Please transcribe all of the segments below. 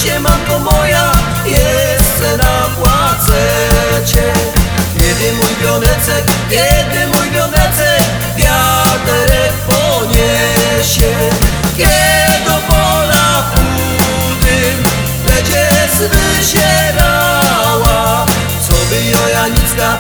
się, mamko moja, jeszcze napłacecie. Kiedy mój wionecek wiaterek poniesie, kiedy do pola chudym będzie zwyzierała. Co by Jojanicka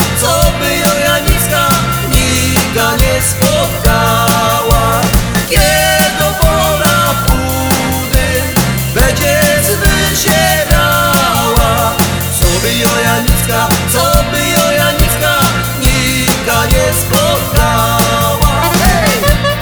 nigda nie spotkała. Kiedy do pola chudym będzie zwyzierała. Co by Jojanicka nigda nie spotkała. Hej!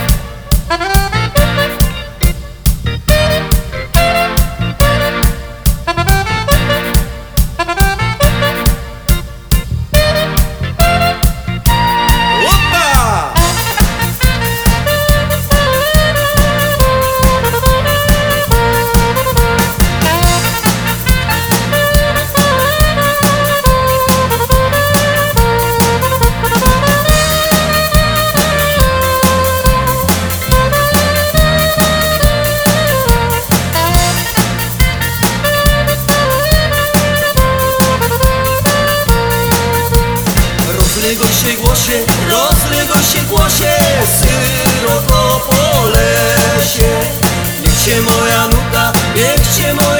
Rozległo się głosie, syroto po lesie. Niech się moja